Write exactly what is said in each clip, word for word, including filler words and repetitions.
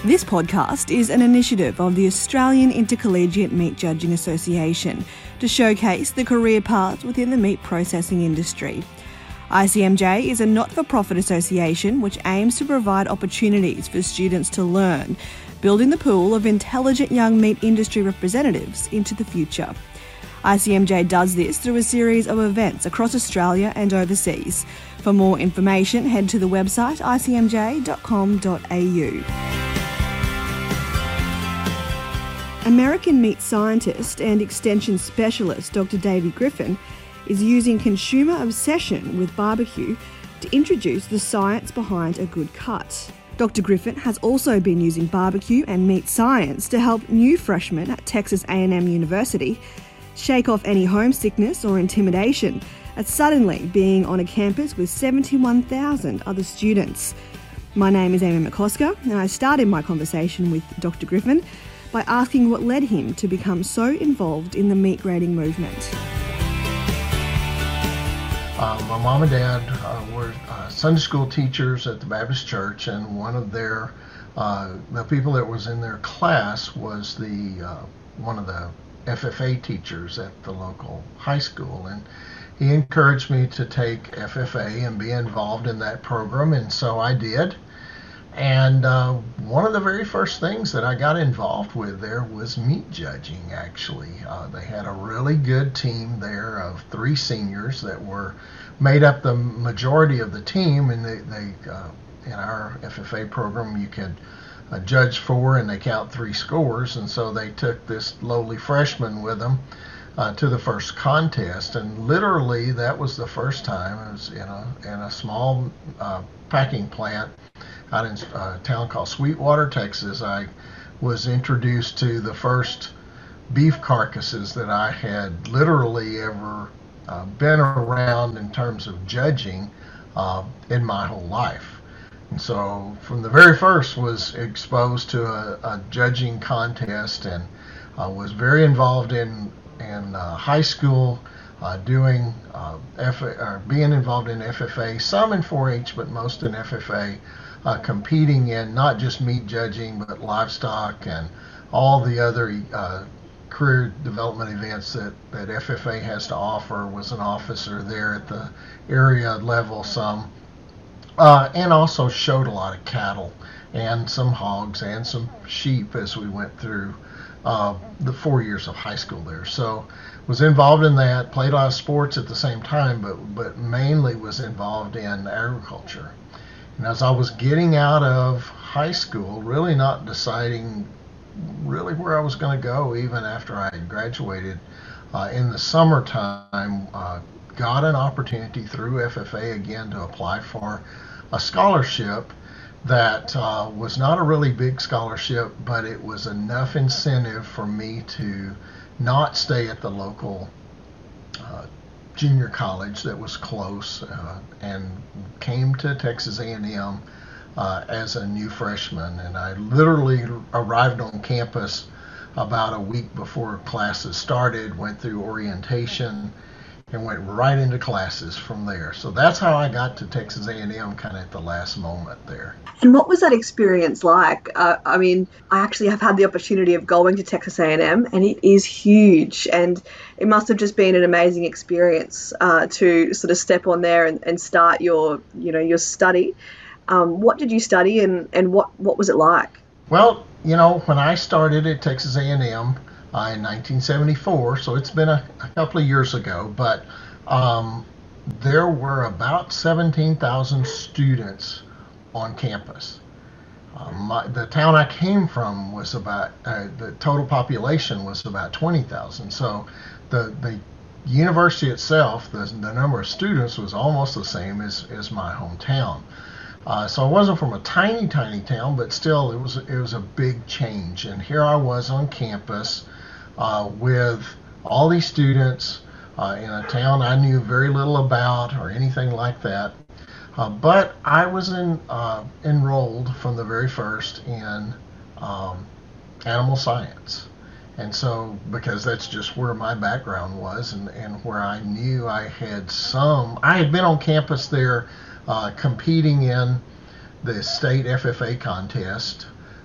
This podcast is an initiative of the Australian Intercollegiate Meat Judging Association to showcase the career paths within the meat processing industry. I C M J is a not-for-profit association which aims to provide opportunities for students to learn, building the pool of intelligent young meat industry representatives into the future. I C M J does this through a series of events across Australia and overseas. For more information, head to the website i c m j dot com dot a u. American meat scientist and extension specialist Doctor David Griffin is using consumer obsession with barbecue to introduce the science behind a good cut. Doctor Griffin has also been using barbecue and meat science to help new freshmen at Texas A and M University shake off any homesickness or intimidation at suddenly being on a campus with seventy-one thousand other students. My name is Amy McCosker, and I started my conversation with Doctor Griffin by asking what led him to become so involved in the meat grading movement. Uh, my mom and dad uh, were uh, Sunday school teachers at the Baptist Church, and one of their uh, the people that was in their class was the uh, one of the F F A teachers at the local high school, and he encouraged me to take F F A and be involved in that program, and so I did. And uh, one of the very first things that I got involved with there was meat judging, actually. Uh, they had a really good team there of three seniors that were made up the majority of the team, and they, they uh, in our F F A program you could uh, judge four and they count three scores, and so they took this lowly freshman with them uh, to the first contest, and literally that was the first time. It was in a, in a small uh, packing plant out in a town called Sweetwater, Texas. I was introduced to the first beef carcasses that I had literally ever uh, been around in terms of judging uh, in my whole life. And so from the very first was exposed to a, a judging contest, and uh, was very involved in, in uh, high school, uh, doing uh, F- or being involved in F F A, some in four H, but most in F F A. Uh, competing in not just meat judging, but livestock and all the other uh, career development events that, that F F A has to offer. Was an officer there at the area level some, uh, and also showed a lot of cattle and some hogs and some sheep as we went through uh, the four years of high school there. So was involved in that, played a lot of sports at the same time, but, but mainly was involved in agriculture. And as I was getting out of high school, really not deciding really where I was going to go even after I had graduated, uh, in the summertime, uh, got an opportunity through F F A again to apply for a scholarship that uh, was not a really big scholarship, but it was enough incentive for me to not stay at the local uh, junior college that was close, uh, and came to Texas A and M uh, as a new freshman. And I literally arrived on campus about a week before classes started, went through orientation, and went right into classes from there. So that's how I got to Texas A and M, kind of at the last moment there. And what was that experience like? Uh, I mean, I actually have had the opportunity of going to Texas A and M, and it is huge, and it must have just been an amazing experience uh, to sort of step on there and, and start your, you know, your study. Um, what did you study, and, and what, what was it like? Well, you know, when I started at Texas A and M, Uh, in nineteen seventy-four, so it's been a, a couple of years ago, but um, there were about seventeen thousand students on campus. Um, my, the town I came from was about, uh, the total population was about twenty thousand, so the, the university itself, the, the number of students was almost the same as, as my hometown. Uh, so I wasn't from a tiny, tiny town, but still it was, it was a big change. And here I was on campus Uh, with all these students uh, in a town I knew very little about or anything like that. Uh, but I was in, uh, enrolled from the very first in um, animal science. And so, because that's just where my background was, and, and where I knew I had some, I had been on campus there uh, competing in the state F F A contest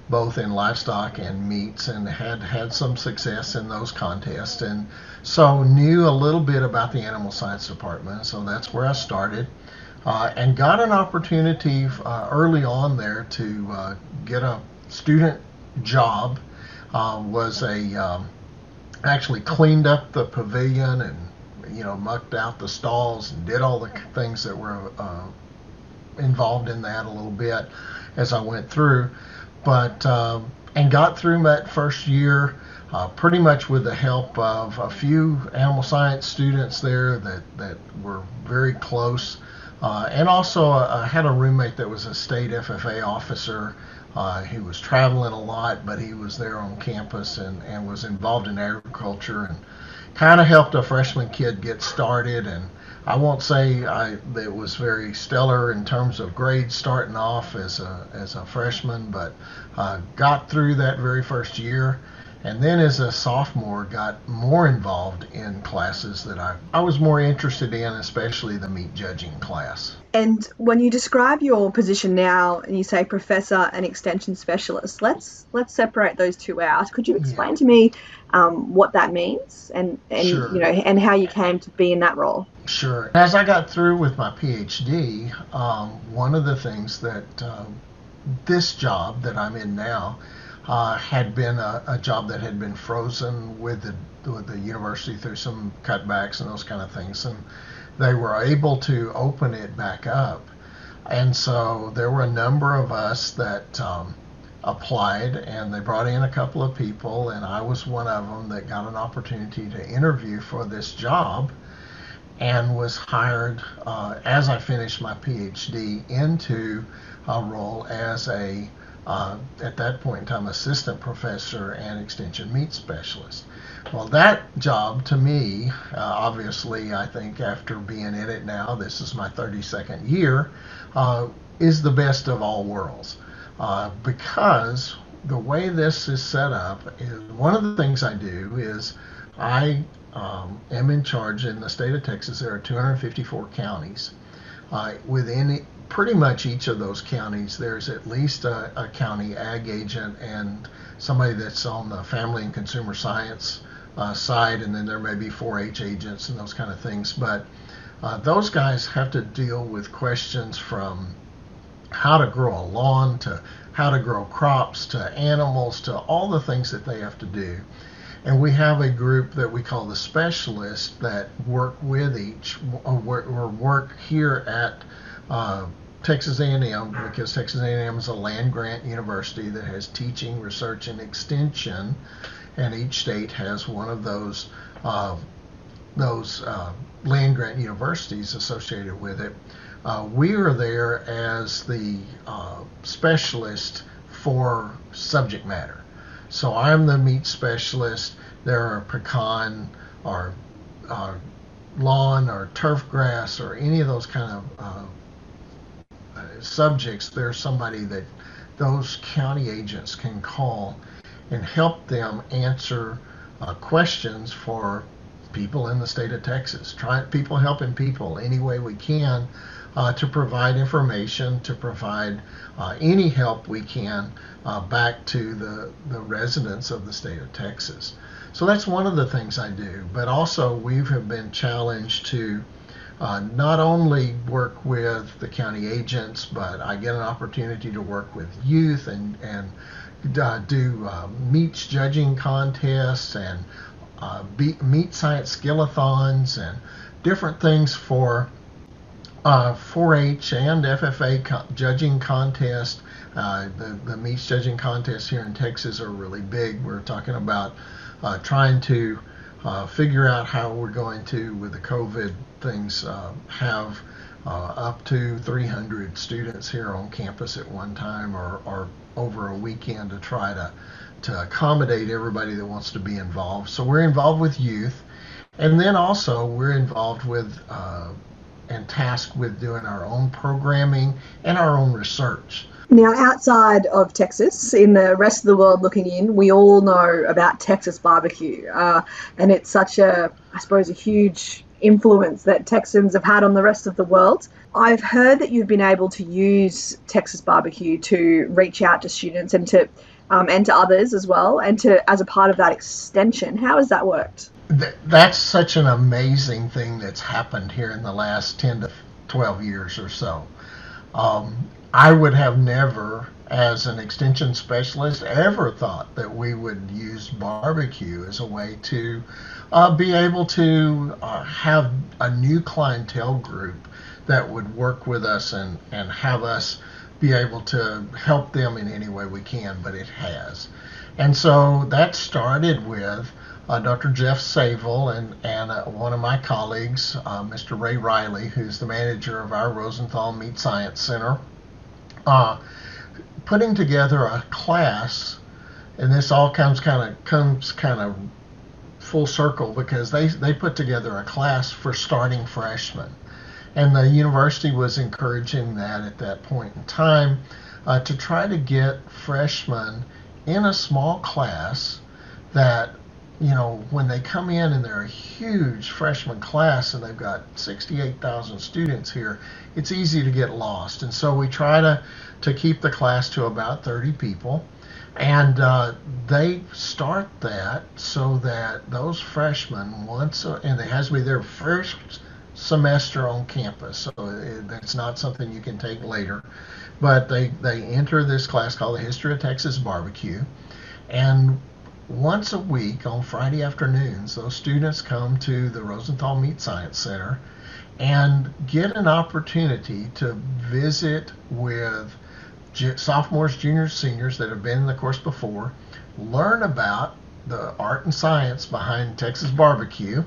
both in livestock and meats, and had had some success in those contests, and so knew a little bit about the animal science department. So that's where I started, uh, and got an opportunity uh, early on there to uh, get a student job. Uh, was a um, actually cleaned up the pavilion and you know mucked out the stalls and did all the things that were uh, involved in that a little bit as I went through, but um, and got through that first year uh, pretty much with the help of a few animal science students there that that were very close, uh, and also I had a roommate that was a state F F A officer. Uh, he was traveling a lot, but he was there on campus and, and was involved in agriculture and kind of helped a freshman kid get started. And I won't say I, it was very stellar in terms of grades starting off as a, as a freshman, but uh, got through that very first year. And then as a sophomore, got more involved in classes that I, I was more interested in, especially the meat judging class. And when you describe your position now and you say professor and extension specialist, let's let's separate those two out. Could you explain yeah. to me um, what that means and, and sure. you know and how you came to be in that role? Sure. As I got through with my PhD, um, one of the things that uh, this job that I'm in now Uh, had been a, a job that had been frozen with the with the university through some cutbacks and those kind of things, and they were able to open it back up. And so there were a number of us that um, applied, and they brought in a couple of people, and I was one of them that got an opportunity to interview for this job, and was hired uh, as I finished my PhD into a role as a Uh, at that point in time, assistant professor and extension meat specialist. Well, that job to me, uh, obviously, I think after being in it now, this is my thirty-second year, uh, is the best of all worlds. Uh, because the way this is set up, is one of the things I do is I um, am in charge in the state of Texas. There are two hundred fifty-four counties. Uh, within pretty much each of those counties, there's at least a, a county ag agent and somebody that's on the family and consumer science uh, side, and then there may be four H agents and those kind of things. But uh, those guys have to deal with questions from how to grow a lawn to how to grow crops to animals to all the things that they have to do. And we have a group that we call the specialists that work with each, or work here at uh, Texas A and M, because Texas A and M is a land-grant university that has teaching, research, and extension, and each state has one of those uh, those uh, land-grant universities associated with it. Uh, we are there as the uh, specialist for subject matter. So I'm the meat specialist. There are pecan or uh, lawn or turf grass or any of those kind of uh, subjects. There's somebody that those county agents can call and help them answer uh, questions for people in the state of Texas. Try people helping people any way we can uh, to provide information, to provide uh, any help we can uh, back to the, the residents of the state of Texas. So that's one of the things I do. But also we have been challenged to uh, not only work with the county agents, but I get an opportunity to work with youth and, and uh, do uh, meats judging contests and uh, be, meat science skillathons and different things for uh, four H and F F A co- judging contest. Uh, the, the meats judging contests here in Texas are really big. We're talking about uh, trying to uh, figure out how we're going to, with the COVID things, uh, have uh, up to three hundred students here on campus at one time, or, or over a weekend, to try to, to accommodate everybody that wants to be involved. So we're involved with youth, and then also we're involved with uh, and tasked with doing our own programming and our own research. Now, outside of Texas, in the rest of the world looking in, we all know about Texas barbecue. Uh, and it's such a, I suppose, a huge influence that Texans have had on the rest of the world. I've heard that you've been able to use Texas barbecue to reach out to students and to um, and to others as well, and to as a part of that extension. How has that worked? Th- that's such an amazing thing that's happened here in the last ten to twelve years or so. Um, I would have never, as an extension specialist, ever thought that we would use barbecue as a way to uh, be able to uh, have a new clientele group that would work with us and, and have us be able to help them in any way we can, but it has. And so that started with uh, Doctor Jeff Saville and, and uh, one of my colleagues, uh, Mister Ray Riley, who's the manager of our Rosenthal Meat Science Center, uh, putting together a class, and this all comes kind of comes kind of full circle because they, they put together a class for starting freshmen. And the university was encouraging that at that point in time uh, to try to get freshmen in a small class that, you know, when they come in and they're a huge freshman class and they've got sixty-eight thousand students here, it's easy to get lost. And so we try to, to keep the class to about thirty people. And uh, they start that so that those freshmen, once, uh, and it has to be their first semester on campus, so it's not something you can take later, but they they enter this class called the History of Texas Barbecue, and once a week on Friday afternoons those students come to the Rosenthal Meat Science Center and get an opportunity to visit with sophomores, juniors, seniors that have been in the course before, learn about the art and science behind Texas barbecue,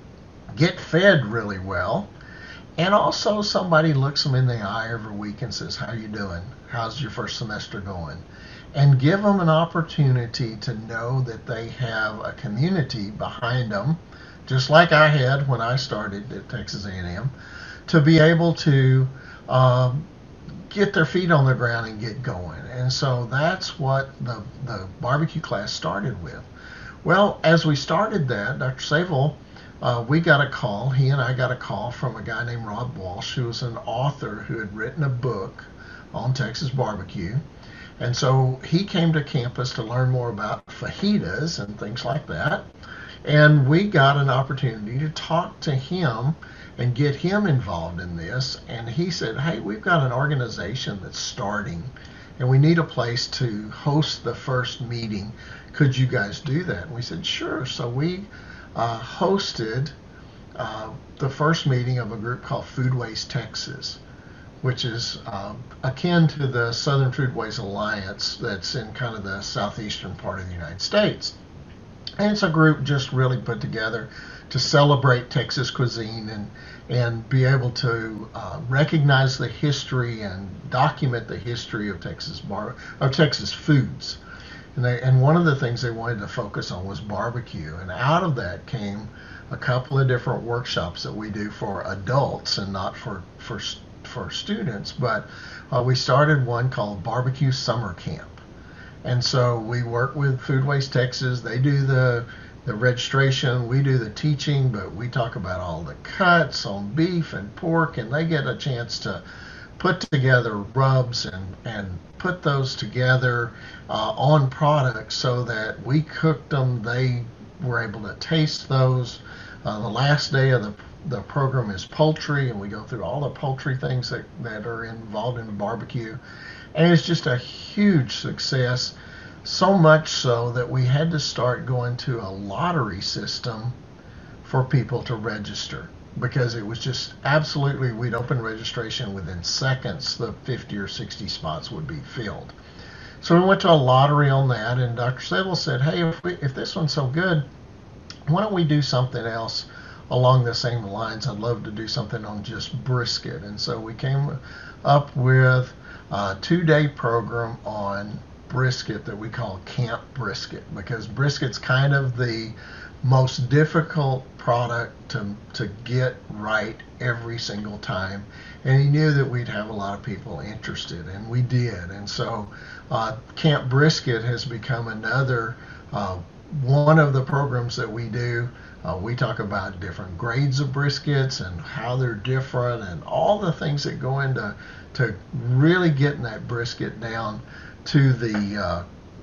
get fed really well, and also somebody looks them in the eye every week and says, how you doing? How's your first semester going? And give them an opportunity to know that they have a community behind them, just like I had when I started at Texas A and M, to be able to um, get their feet on the ground and get going. And so that's what the, the barbecue class started with. Well, as we started that, Doctor Saville, Uh, we got a call, he and I got a call from a guy named Rob Walsh, who was an author who had written a book on Texas barbecue. And so he came to campus to learn more about fajitas and things like that. And we got an opportunity to talk to him and get him involved in this. And he said, hey, we've got an organization that's starting and we need a place to host the first meeting. Could you guys do that? And we said, sure. So we Uh, hosted uh, the first meeting of a group called Foodways Texas, which is uh, akin to the Southern Foodways Alliance that's in kind of the southeastern part of the United States. And it's a group just really put together to celebrate Texas cuisine and, and be able to uh, recognize the history and document the history of Texas bar of Texas foods. And, they, and one of the things they wanted to focus on was barbecue. And out of that came a couple of different workshops that we do for adults and not for, for, for students. But uh, we started one called Barbecue Summer Camp. And so we work with Foodways Texas. They do the, the registration. We do the teaching, but we talk about all the cuts on beef and pork. And they get a chance to put together rubs and, and put those together uh, on products so that we cooked them. They were able to taste those. Uh, the last day of the, the program is poultry, and we go through all the poultry things that, that are involved in the barbecue. And it's just a huge success, so much so that we had to start going to a lottery system for people to register, because it was just absolutely, we'd open registration within seconds, the fifty or sixty spots would be filled. So we went to a lottery on that, and Doctor Saville said, hey, if, we, if this one's so good, why don't we do something else along the same lines? I'd love to do something on just brisket. And so we came up with a two-day program on brisket that we call Camp Brisket, because brisket's kind of the most difficult product to, to get right every single time. And he knew that we'd have a lot of people interested, and we did. And so uh, Camp Brisket has become another uh, one of the programs that we do. Uh, we talk about different grades of briskets and how they're different and all the things that go into to really getting that brisket down to the uh,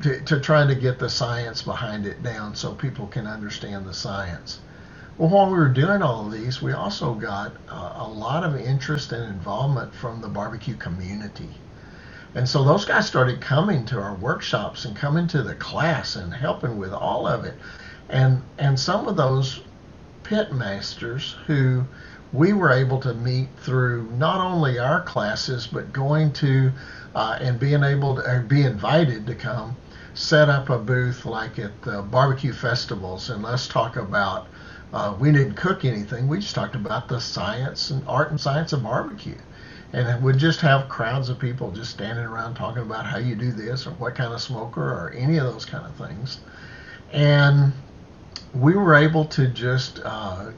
to, to try to get the science behind it down so people can understand the science. Well, while we were doing all of these, we also got uh, a lot of interest and involvement from the barbecue community. And so those guys started coming to our workshops and coming to the class and helping with all of it. And and some of those pit masters who we were able to meet through not only our classes, but going to uh, and being able to or be invited to come set up a booth like at the barbecue festivals. And let's talk about, uh, we didn't cook anything, we just talked about the science and art and science of barbecue. And it would just have crowds of people just standing around talking about how you do this or what kind of smoker or any of those kind of things. And we were able to just uh,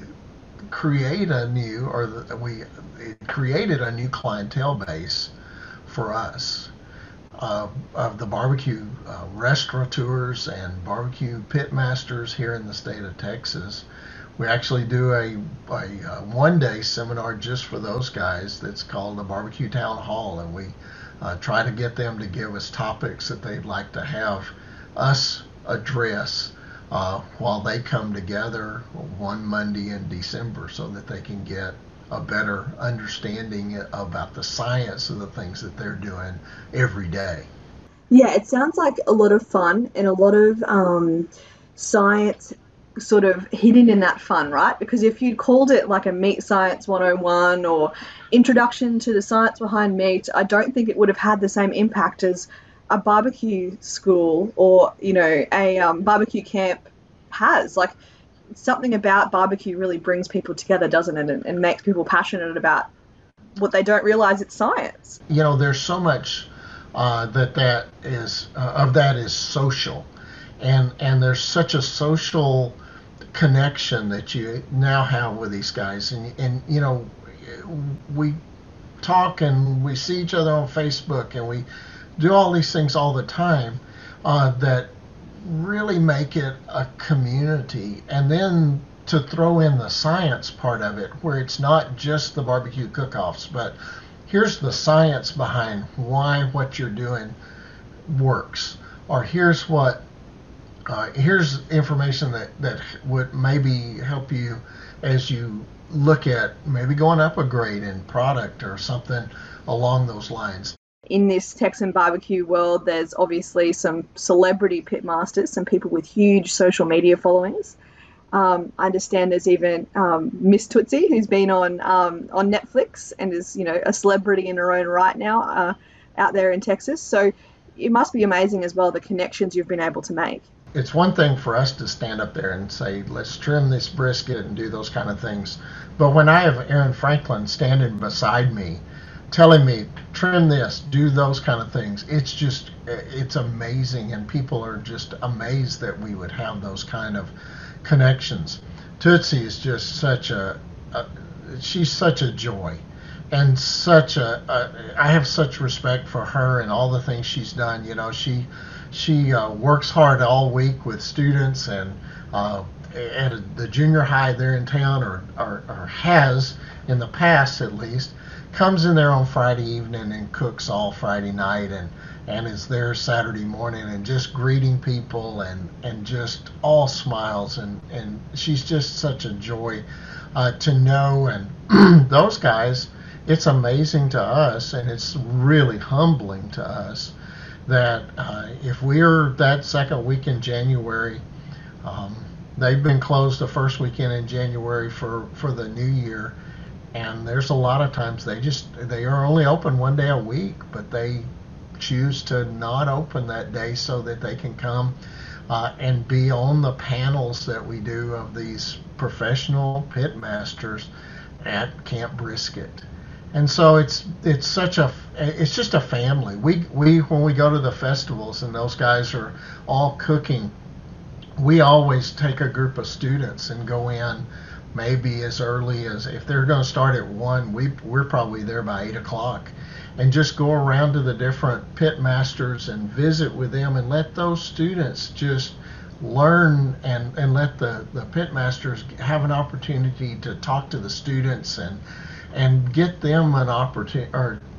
create a new, or the, we it created a new clientele base for us uh, of the barbecue uh, restaurateurs and barbecue pit masters here in the state of Texas. We actually do a, a, a one-day seminar just for those guys that's called the Barbecue Town Hall, and we uh, try to get them to give us topics that they'd like to have us address uh, while they come together one Monday in December so that they can get a better understanding about the science of the things that they're doing every day. Yeah, it sounds like a lot of fun and a lot of um, science sort of hidden in that fun, right? Because if you'd called it like a Meat Science one oh one or Introduction to the Science Behind Meat, I don't think it would have had the same impact as a barbecue school or, you know, a um, barbecue camp has. Like, something about barbecue really brings people together, doesn't it? And, and makes people passionate about what they don't realize it's science. You know, there's so much uh, that that is, uh, of that is social. And, and there's such a social connection that you now have with these guys, and and you know, we talk and we see each other on Facebook and we do all these things all the time uh, that really make it a community. And then to throw in the science part of it, where it's not just the barbecue cook-offs, but here's the science behind why what you're doing works, or here's what Uh, here's information that, that would maybe help you as you look at maybe going up a grade in product or something along those lines. In this Texan barbecue world, there's obviously some celebrity pitmasters, some people with huge social media followings. Um, I understand there's even um, Miss Tootsie, who's been on um, on Netflix and is, you know, a celebrity in her own right now uh, out there in Texas. So it must be amazing as well, the connections you've been able to make. It's one thing for us to stand up there and say, let's trim this brisket and do those kind of things. But when I have Aaron Franklin standing beside me, telling me, trim this, do those kind of things, it's just, it's amazing. And people are just amazed that we would have those kind of connections. Tootsie is just such a, a she's such a joy. And such a, a, I have such respect for her and all the things she's done. You know, she she uh, works hard all week with students, and uh, at a, the junior high there in town, or, or, or has in the past at least, comes in there on Friday evening and cooks all Friday night, and, and is there Saturday morning and just greeting people and, and just all smiles. And, and she's just such a joy uh, to know. And those guys, it's amazing to us, and it's really humbling to us that uh, if we're that second week in January, um, they've been closed the first weekend in January for, for the new year, and there's a lot of times they just, they are only open one day a week, but they choose to not open that day so that they can come uh, and be on the panels that we do of these professional pit masters at Camp Brisket. And so it's it's such a it's just a family. We we when we go to the festivals and those guys are all cooking, we always take a group of students and go in maybe as early as, if they're going to start at one, we we're probably there by eight o'clock, and just go around to the different pit masters and visit with them and let those students just learn, and and let the the pit masters have an opportunity to talk to the students and and get them an opportunity, or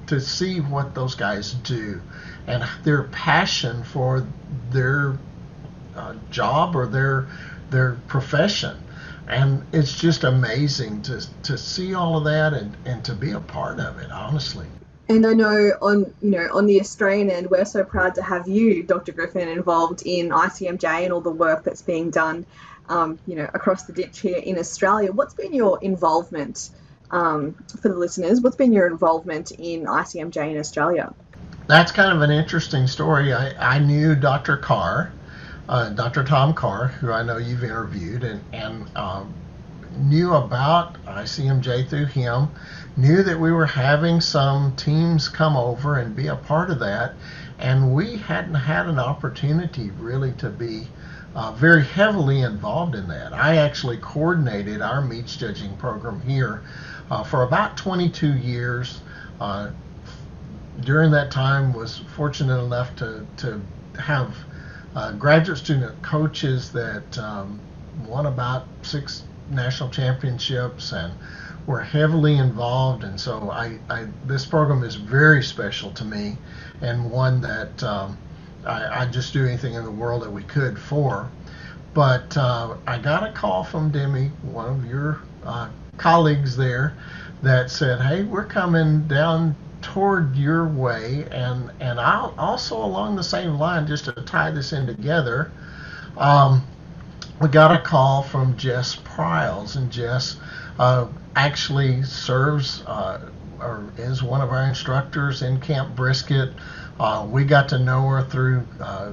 to see what those guys do and their passion for their uh, job or their their profession. And it's just amazing to to see all of that and, and to be a part of it, honestly. And I know on you know on the Australian end, we're so proud to have you, Doctor Griffin, involved in I C M J and all the work that's being done, um, you know, across the ditch here in Australia. What's been your involvement, um, for the listeners? What's been your involvement in I C M J in Australia? That's kind of an interesting story. I, I knew Doctor Carr, uh, Doctor Tom Carr, who I know you've interviewed, and and um, knew about I C M J through him. Knew that we were having some teams come over and be a part of that, and we hadn't had an opportunity really to be uh, very heavily involved in that. I actually coordinated our meets judging program here uh, for about twenty-two years. Uh, during that time, was fortunate enough to to have uh, graduate student coaches that um, won about six national championships and were heavily involved, and so I, I this program is very special to me, and one that um, I, I'd just do anything in the world that we could for. But uh, I got a call from Demi, one of your uh, colleagues there, that said, "Hey, we're coming down toward your way," and and I'll also along the same line, just to tie this in together. Um, we got a call from Jess Pryles, and Jess uh, actually serves uh, or is one of our instructors in Camp Brisket. Uh, we got to know her through uh,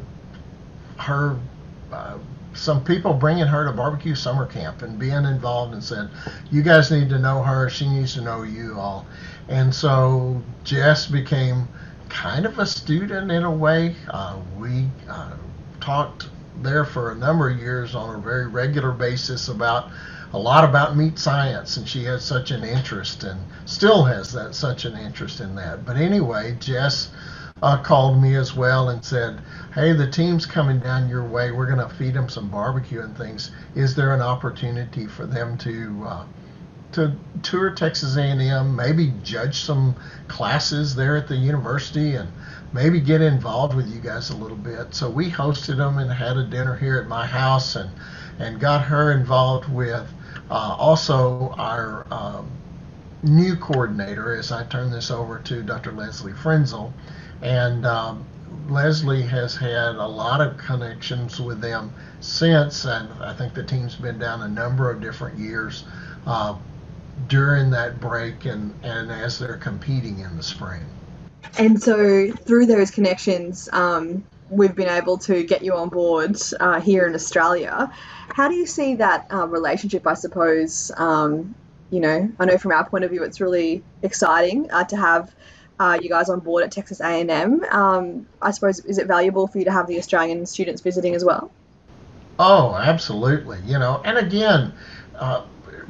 her, uh, some people bringing her to barbecue summer camp and being involved, and said, "You guys need to know her. She needs to know you all." And so Jess became kind of a student in a way. Uh, we uh, talked there for a number of years on a very regular basis about a lot about meat science, and she has such an interest and still has that such an interest in that. But anyway, Jess uh, called me as well and said, "Hey, the team's coming down your way. We're going to feed them some barbecue and things. Is there an opportunity for them to uh, to tour Texas A and M, maybe judge some classes there at the university, and maybe get involved with you guys a little bit?" So we hosted them and had a dinner here at my house, and and got her involved with uh, also our um, new coordinator, as I turn this over to Doctor Leslie Frenzel. And um, Leslie has had a lot of connections with them since, and I think the team's been down a number of different years uh, during that break and, and as they're competing in the spring. And so through those connections, um, we've been able to get you on board uh, here in Australia. How do you see that uh, relationship, I suppose? Um, you know, I know from our point of view, it's really exciting uh, to have uh, you guys on board at Texas A and M. Um, I suppose, is it valuable for you to have the Australian students visiting as well? Oh, absolutely. You know, and again, uh,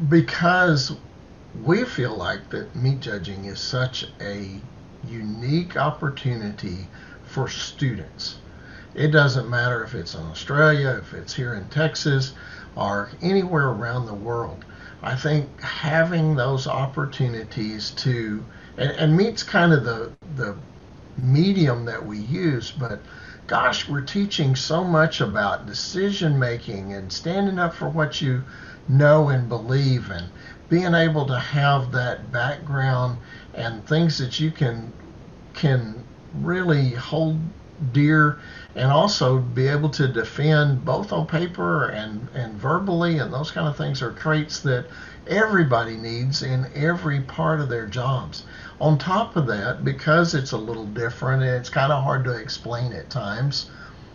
because we feel like that meat judging is such a unique opportunity for students. It doesn't matter if it's in Australia, if it's here in Texas, or anywhere around the world. I think having those opportunities to, and, and meat's kind of the the medium that we use, but gosh, we're teaching so much about decision making and standing up for what you know and believe, and being able to have that background and things that you can can really hold dear, and also be able to defend both on paper and, and verbally, and those kind of things are traits that everybody needs in every part of their jobs. On top of that, because it's a little different and it's kind of hard to explain at times,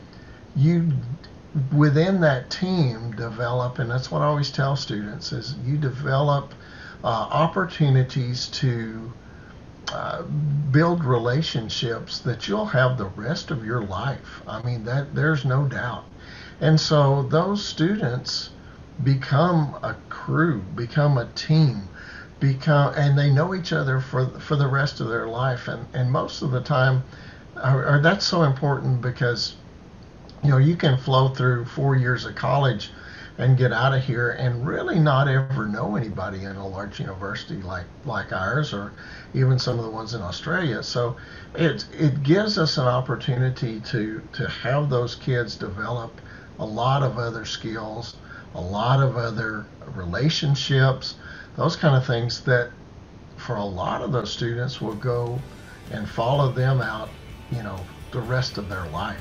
you within that team develop, and that's what I always tell students, is you develop uh, opportunities to Uh, build relationships that you'll have the rest of your life. I mean, that there's no doubt. And so those students become a crew, become a team, become, and they know each other for for the rest of their life. And and most of the time, or, or that's so important, because you know you can flow through four years of college and get out of here and really not ever know anybody in a large university like, like ours, or even some of the ones in Australia. So it it gives us an opportunity to, to have those kids develop a lot of other skills, a lot of other relationships, those kind of things that for a lot of those students will go and follow them out, you know, the rest of their life.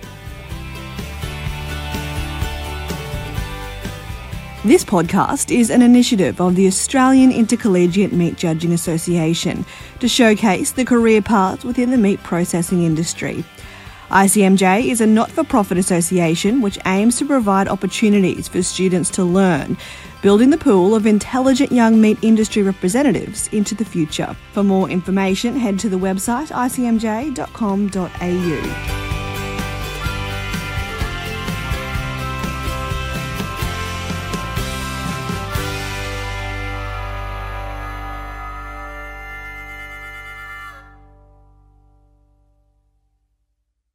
This podcast is an initiative of the Australian Intercollegiate Meat Judging Association to showcase the career paths within the meat processing industry. I C M J is a not-for-profit association which aims to provide opportunities for students to learn, building the pool of intelligent young meat industry representatives into the future. For more information, head to the website I C M J dot com dot A U.